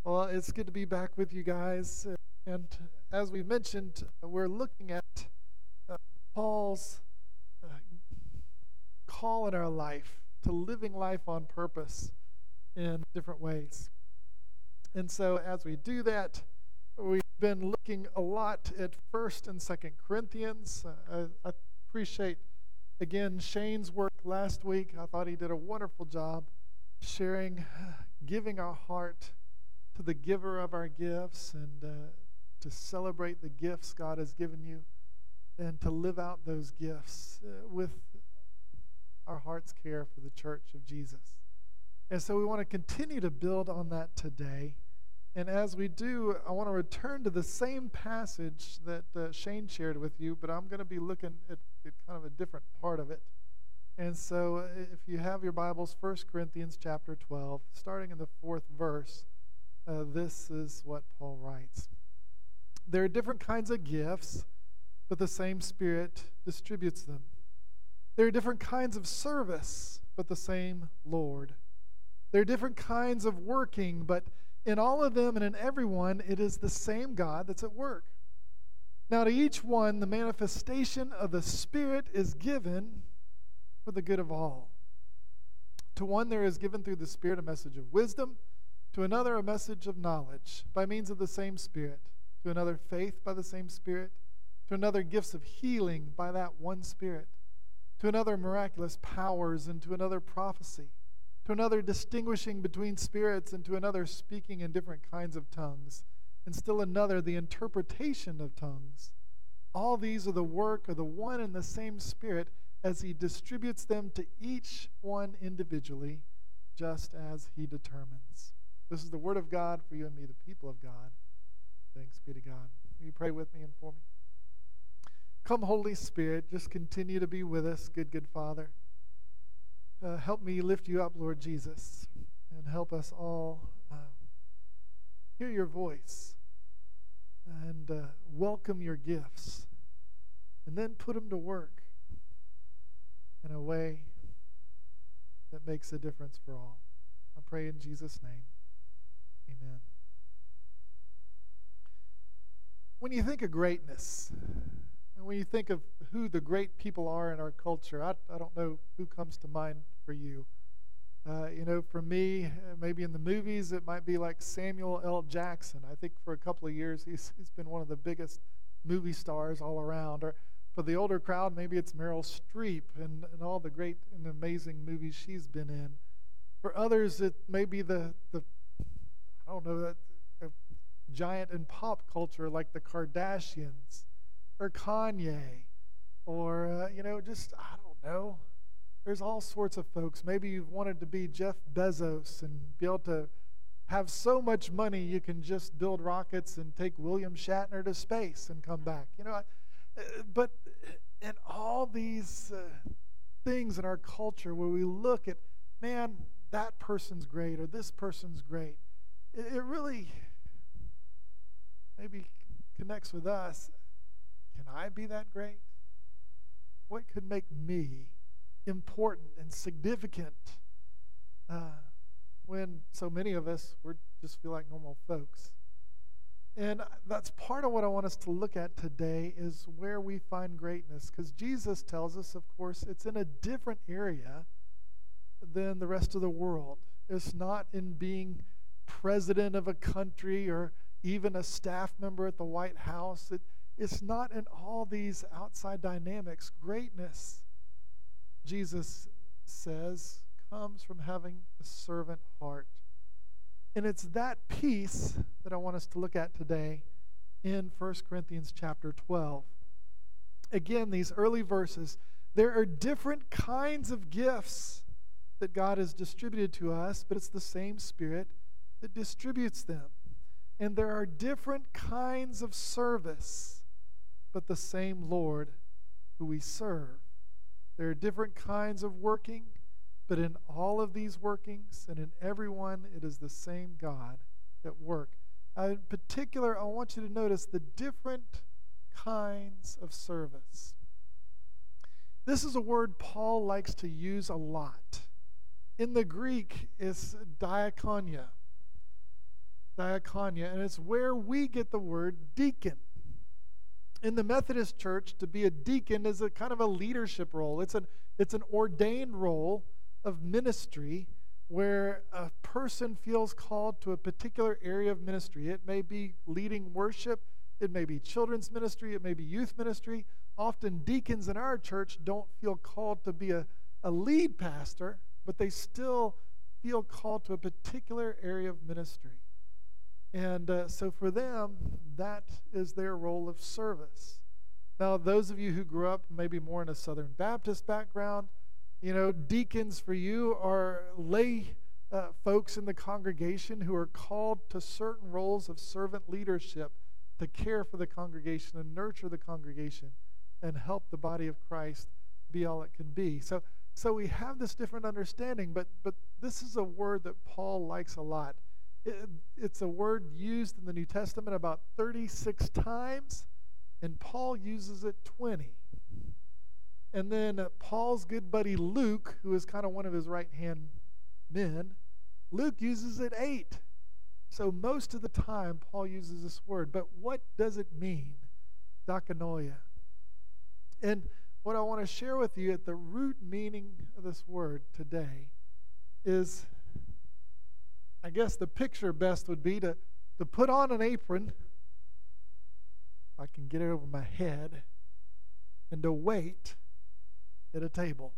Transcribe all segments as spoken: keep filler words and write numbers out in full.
Well, it's good to be back with you guys. And as we mentioned, we're looking at uh, Paul's uh, call in our life to living life on purpose in different ways. And so as we do that, we've been looking a lot at First and Second Corinthians. Uh, I, I appreciate, again, Shane's work last week. I thought he did a wonderful job sharing, giving our heart to the giver of our gifts, and uh, to celebrate the gifts God has given you, and to live out those gifts uh, with our heart's care for the church of Jesus. And so we want to continue to build on that today. And as we do, I want to return to the same passage that uh, Shane shared with you, but I'm going to be looking at, at kind of a different part of it. And so uh, if you have your Bibles, First Corinthians chapter twelve, starting in the fourth verse, Uh, this is what Paul writes. There are different kinds of gifts, but the same Spirit distributes them. There are different kinds of service, but the same Lord. There are different kinds of working, but in all of them and in everyone, it is the same God that's at work. Now to each one, the manifestation of the Spirit is given for the good of all. To one there is given through the Spirit a message of wisdom, to another a message of knowledge by means of the same Spirit, to another faith by the same Spirit, to another gifts of healing by that one Spirit, to another miraculous powers, and to another prophecy, to another distinguishing between spirits, and to another speaking in different kinds of tongues, and still another the interpretation of tongues. All these are the work of the one and the same Spirit as He distributes them to each one individually, just as He determines. This is the word of God for you and me, the people of God. Thanks be to God. Will you pray with me and for me? Come, Holy Spirit, just continue to be with us, good, good Father. Uh, help me lift you up, Lord Jesus, and help us all uh, hear your voice and uh, welcome your gifts, and then put them to work in a way that makes a difference for all. I pray in Jesus' name. Amen. When you think of greatness, and when you think of who the great people are in our culture, I, I don't know who comes to mind for you. Uh, you know, for me, maybe in the movies, it might be like Samuel L. Jackson. I think for a couple of years, he's, he's been one of the biggest movie stars all around. Or for the older crowd, maybe it's Meryl Streep and, and all the great and amazing movies she's been in. For others, it may be the, the I don't know, that a giant in pop culture like the Kardashians or Kanye or, uh, you know, just, I don't know. There's all sorts of folks. Maybe you've wanted to be Jeff Bezos and be able to have so much money you can just build rockets and take William Shatner to space and come back. You know, but in all these uh, things in our culture where we look at, man, that person's great or this person's great, it really maybe connects with us. Can I be that great? What could make me important and significant uh, when so many of us we just feel like normal folks? And that's part of what I want us to look at today, is where we find greatness. Because Jesus tells us, of course, it's in a different area than the rest of the world. It's not in being president of a country or even a staff member at the White House. It, it's not in all these outside dynamics. Greatness, Jesus says, comes from having a servant heart. And it's that piece that I want us to look at today in First Corinthians chapter twelve. Again, these early verses, there are different kinds of gifts that God has distributed to us, but it's the same Spirit that distributes them. And there are different kinds of service, but the same Lord who we serve. There are different kinds of working, but in all of these workings and in every one, it is the same God at work. Uh, in particular, I want you to notice the different kinds of service. This is a word Paul likes to use a lot. In the Greek, it's diakonia. diakonia, and it's where we get the word deacon. In the Methodist Church, to be a deacon is a kind of a leadership role. It's an, it's an ordained role of ministry where a person feels called to a particular area of ministry. It may be leading worship, it may be children's ministry, it may be youth ministry. Often deacons in our church don't feel called to be a, a lead pastor, but they still feel called to a particular area of ministry. And uh, so for them, that is their role of service. Now, those of you who grew up maybe more in a Southern Baptist background, you know, deacons for you are lay uh, folks in the congregation who are called to certain roles of servant leadership to care for the congregation and nurture the congregation and help the body of Christ be all it can be. So, so we have this different understanding, but but this is a word that Paul likes a lot. It, it's a word used in the New Testament about thirty-six times, and Paul uses it twenty. And then uh, Paul's good buddy Luke, who is kind of one of his right-hand men, Luke uses it eight. So most of the time, Paul uses this word. But what does it mean, diakonia? And what I want to share with you at the root meaning of this word today is, I guess the picture best would be to, to put on an apron, if I can get it over my head, and to wait at a table.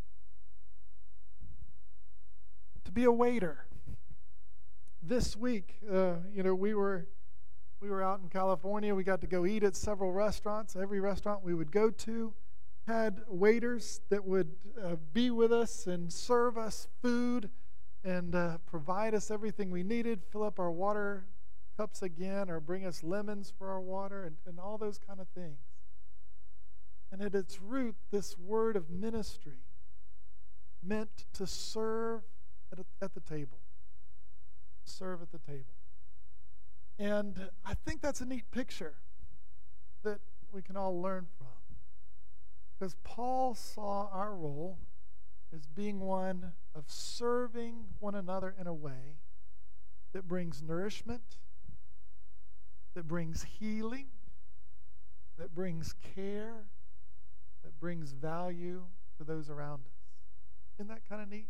To be a waiter. This week, uh, you know, we were we were out in California. We got to go eat at several restaurants. Every restaurant we would go to had waiters that would uh, be with us and serve us food and uh, provide us everything we needed, fill up our water cups again, or bring us lemons for our water, and, and all those kind of things. And at its root, this word of ministry meant to serve at, a, at the table. Serve at the table. And I think that's a neat picture that we can all learn from. Because Paul saw our role as being one of serving one another in a way that brings nourishment, that brings healing, that brings care, that brings value to those around us. Isn't that kind of neat?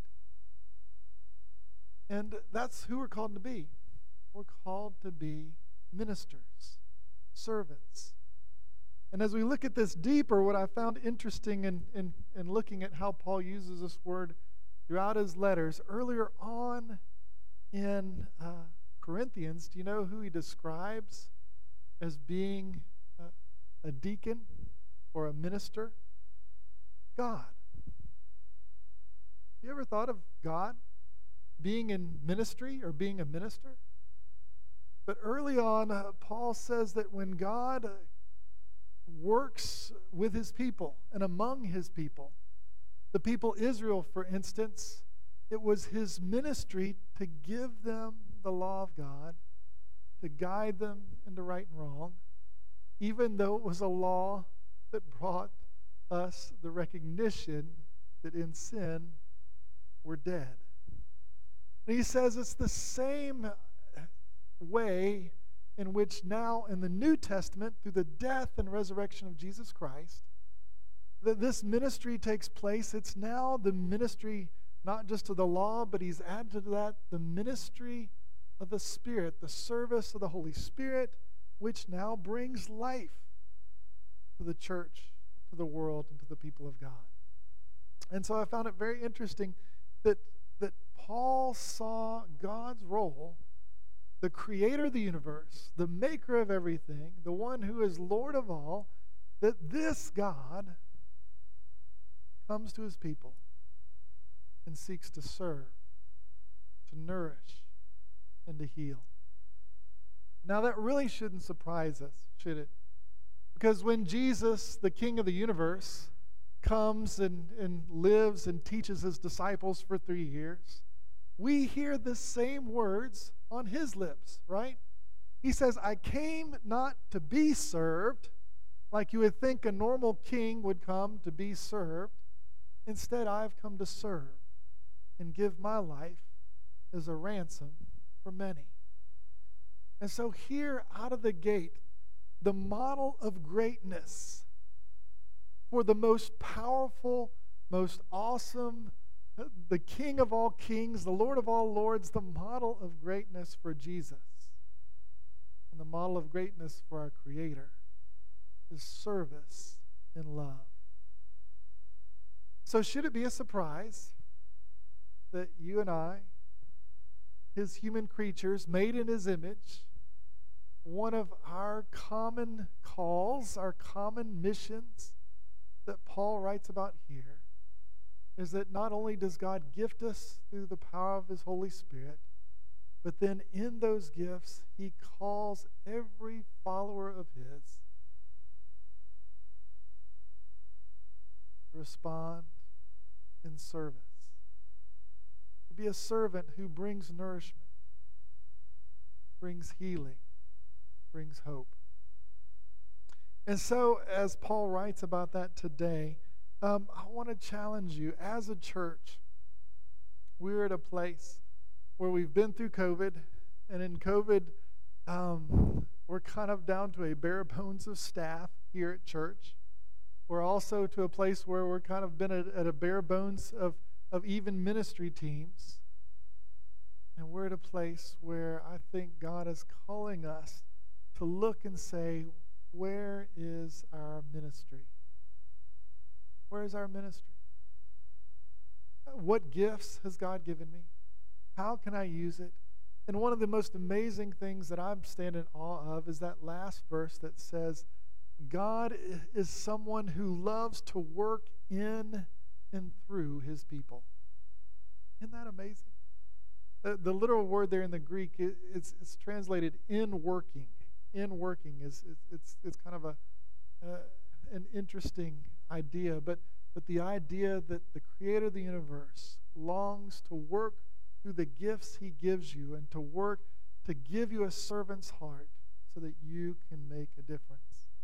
And that's who we're called to be. We're called to be ministers, servants. And as we look at this deeper, what I found interesting in, in, in looking at how Paul uses this word throughout his letters, earlier on in uh, Corinthians, do you know who he describes as being uh, a deacon or a minister? God. You ever thought of God being in ministry or being a minister? But early on, uh, Paul says that when God uh, works with his people and among his people, the people Israel, for instance, it was his ministry to give them the law of God, to guide them into right and wrong, even though it was a law that brought us the recognition that in sin we're dead. And he says it's the same way in which now in the New Testament, through the death and resurrection of Jesus Christ, that this ministry takes place. It's now the ministry not just of the law, but he's added to that the ministry of the Spirit, the service of the Holy Spirit, which now brings life to the church, to the world, and to the people of God. And so I found it very interesting that, that Paul saw God's role, the creator of the universe, the maker of everything, the one who is Lord of all, that this God comes to his people and seeks to serve, to nourish, and to heal. Now that really shouldn't surprise us, should it? Because when Jesus, the King of the universe, comes and, and lives and teaches his disciples for three years, we hear the same words on his lips, right? He says, I came not to be served, like you would think a normal king would come to be served. Instead, I've come to serve and give my life as a ransom for many. And so here out of the gate, the model of greatness for the most powerful, most awesome, the King of all kings, the Lord of all lords, the model of greatness for Jesus, and the model of greatness for our Creator is service in love. So should it be a surprise that you and I, His human creatures made in His image, one of our common calls, our common missions that Paul writes about here is that not only does God gift us through the power of His Holy Spirit, but then in those gifts, He calls every follower of His to respond in service, to be a servant who brings nourishment, brings healing, brings hope. And so, as Paul writes about that today, um, I want to challenge you. As a church, we're at a place where we've been through COVID, and in COVID, um, we're kind of down to a bare bones of staff here at church. We're also to a place where we're kind of been at, at a bare bones of, of even ministry teams. And we're at a place where I think God is calling us to look and say, where is our ministry? Where is our ministry? What gifts has God given me? How can I use it? And one of the most amazing things that I'm standing in awe of is that last verse that says, God is someone who loves to work in and through His people. Isn't that amazing? The, the literal word there in the Greek, it, it's, it's translated in working. In working is it's it's, it's kind of a uh, an interesting idea, but but the idea that the Creator of the universe longs to work through the gifts He gives you and to work to give you a servant's heart so that you can make a difference.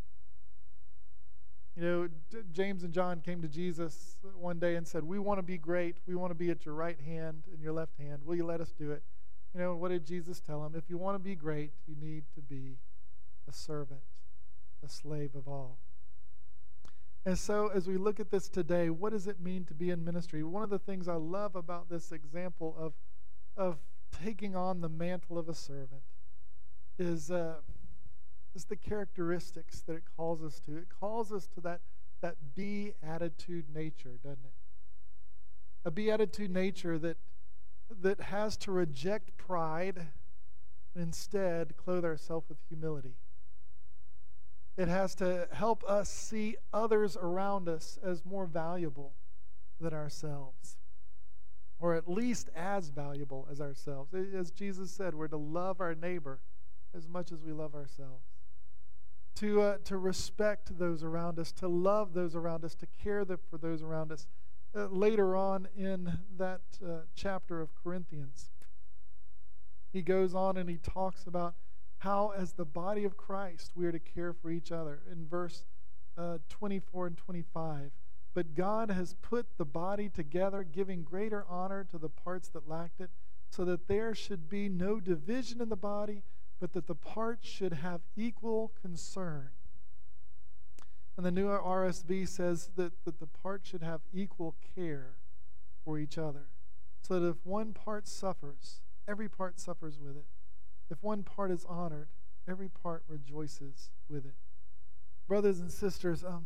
You know, D- James and John came to Jesus one day and said, we want to be great. We want to be at your right hand and your left hand. Will you let us do it? You know, what did Jesus tell them? If you want to be great, you need to be a servant, a slave of all. And so as we look at this today, what does it mean to be in ministry? One of the things I love about this example of, of taking on the mantle of a servant is, uh, is the characteristics that it calls us to. It calls us to that, that beatitude nature, doesn't it? A beatitude nature that, that has to reject pride and instead clothe ourselves with humility. It has to help us see others around us as more valuable than ourselves, or at least as valuable as ourselves. As Jesus said, we're to love our neighbor as much as we love ourselves, to, uh, to respect those around us, to love those around us, to care for those around us. Uh, later on in that uh, chapter of Corinthians, he goes on and he talks about how, as the body of Christ, we are to care for each other. In verse uh, twenty-four and twenty-five, but God has put the body together, giving greater honor to the parts that lacked it, so that there should be no division in the body, but that the parts should have equal concern. And the new R S V says that, that the parts should have equal care for each other, so that if one part suffers, every part suffers with it. If one part is honored, every part rejoices with it. Brothers and sisters, um,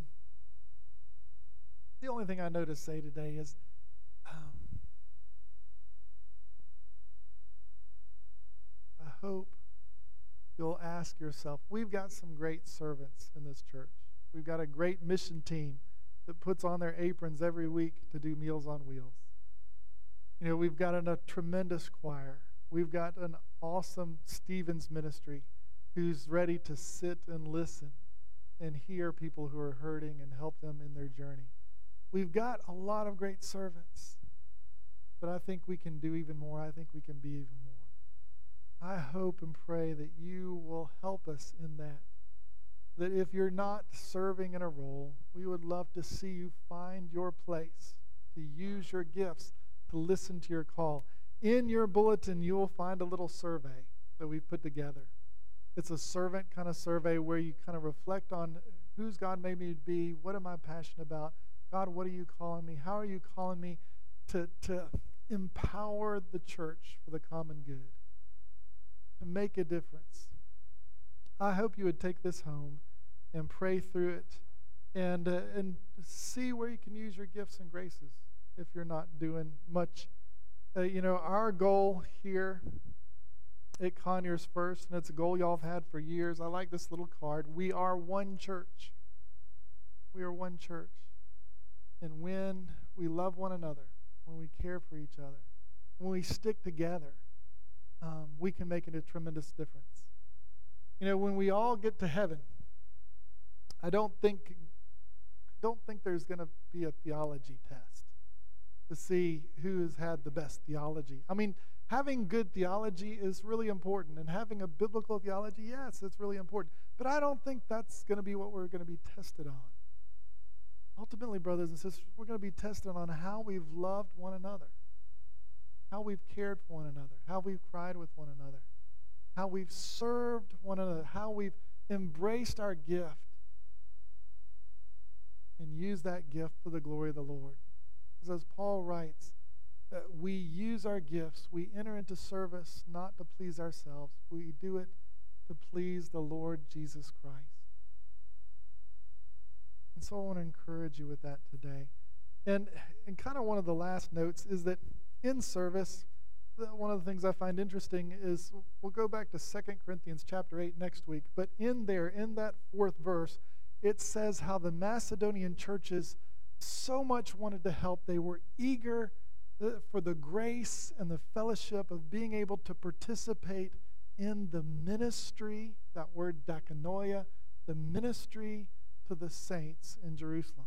the only thing I know to say today is um, I hope you'll ask yourself, we've got some great servants in this church. We've got a great mission team that puts on their aprons every week to do Meals on Wheels. You know, we've got an, a tremendous choir. We've got an awesome Stevens ministry who's ready to sit and listen and hear people who are hurting and help them in their journey. We've got a lot of great servants, but I think we can do even more. I think we can be even more. I hope and pray that you will help us in that. That if you're not serving in a role, we would love to see you find your place, to use your gifts, to listen to your call. In your bulletin, you will find a little survey that we've put together. It's a servant kind of survey where you kind of reflect on who's God made me to be, what am I passionate about, God, what are you calling me, how are you calling me to, to empower the church for the common good, to make a difference. I hope you would take this home and pray through it and, uh, and see where you can use your gifts and graces if you're not doing much. Uh, you know, our goal here at Conyers First, and it's a goal y'all have had for years. I like this little card. We are one church. We are one church. And when we love one another, when we care for each other, when we stick together, um, we can make a tremendous difference. You know, when we all get to heaven, I don't think, I don't think there's going to be a theology test to see who has had the best theology. I mean, having good theology is really important, and having a biblical theology, yes, it's really important. But I don't think that's going to be what we're going to be tested on. Ultimately, brothers and sisters, we're going to be tested on how we've loved one another, how we've cared for one another, how we've cried with one another, how we've served one another, how we've embraced our gift and used that gift for the glory of the Lord. Because as Paul writes, Uh, we use our gifts. We enter into service not to please ourselves. We do it to please the Lord Jesus Christ. And so I want to encourage you with that today. And, and kind of one of the last notes is that in service, the, one of the things I find interesting is we'll go back to Second Corinthians chapter eight next week. But in there, in that fourth verse, it says how the Macedonian churches so much wanted to help. They were eager for the grace and the fellowship of being able to participate in the ministry, that word diakonia, the ministry to the saints in Jerusalem.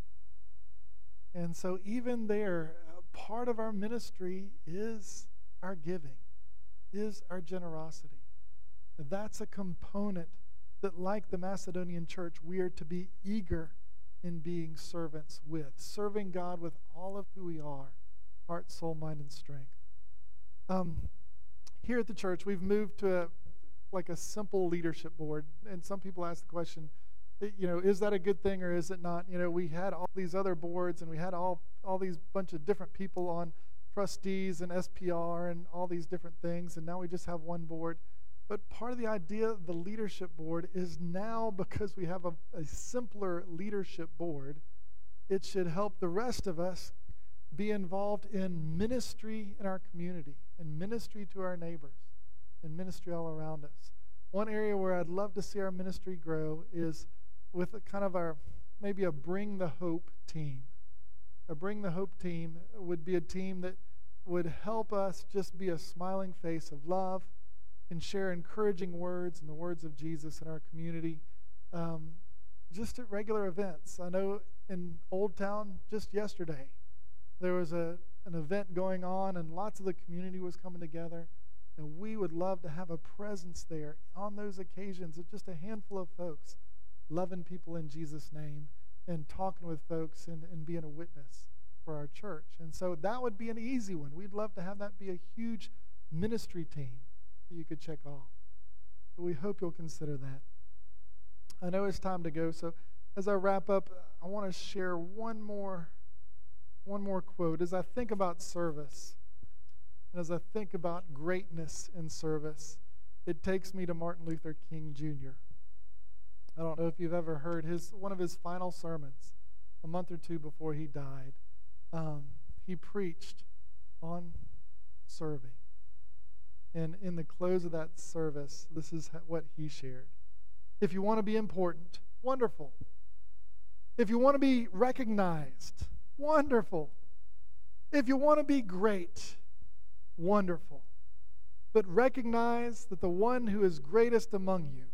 And so even there, part of our ministry is our giving, is our generosity. That's a component that, like the Macedonian church, we are to be eager in being servants with, serving God with all of who we are. Heart, soul, mind, and strength. Um, here at the church, we've moved to a, like a simple leadership board. And some people ask the question, you know, is that a good thing or is it not? You know, we had all these other boards and we had all, all these bunch of different people on trustees and S P R and all these different things. And now we just have one board. But part of the idea of the leadership board is now, because we have a, a simpler leadership board, it should help the rest of us be involved in ministry in our community, and ministry to our neighbors, and ministry all around us. One area where I'd love to see our ministry grow is with a kind of our, maybe a Bring the Hope team. A Bring the Hope team would be a team that would help us just be a smiling face of love and share encouraging words and the words of Jesus in our community, um, just at regular events. I know in Old Town just yesterday, there was a, an event going on, and lots of the community was coming together, and we would love to have a presence there on those occasions of just a handful of folks loving people in Jesus' name and talking with folks and, and being a witness for our church. And so that would be an easy one. We'd love to have that be a huge ministry team that you could check off. But we hope you'll consider that. I know it's time to go, so as I wrap up, I want to share one more One more quote. As I think about service, and as I think about greatness in service, it takes me to Martin Luther King Junior I don't know if you've ever heard his one of his final sermons, a month or two before he died. Um, he preached on serving. And in the close of that service, this is what he shared. If you want to be important, wonderful. If you want to be recognized, wonderful. If you want to be great, wonderful. But recognize that the one who is greatest among you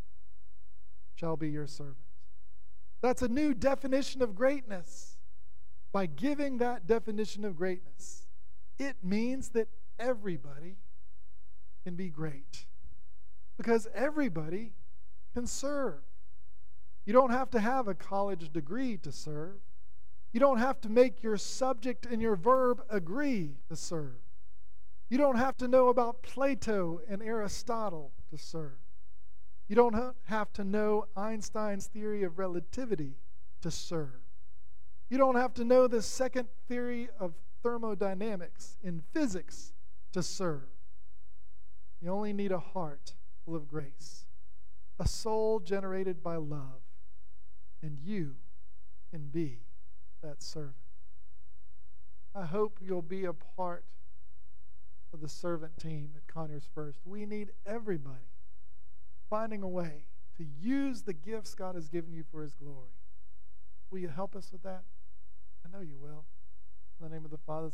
shall be your servant. That's a new definition of greatness. By giving that definition of greatness, it means that everybody can be great. Because everybody can serve. You don't have to have a college degree to serve. You don't have to make your subject and your verb agree to serve. You don't have to know about Plato and Aristotle to serve. You don't ha- have to know Einstein's theory of relativity to serve. You don't have to know the second theory of thermodynamics in physics to serve. You only need a heart full of grace, a soul generated by love, and you can be that servant. I hope you'll be a part of the servant team at Conyers First. We need everybody finding a way to use the gifts God has given you for His glory. Will you help us with that? I know you will. In the name of the Father,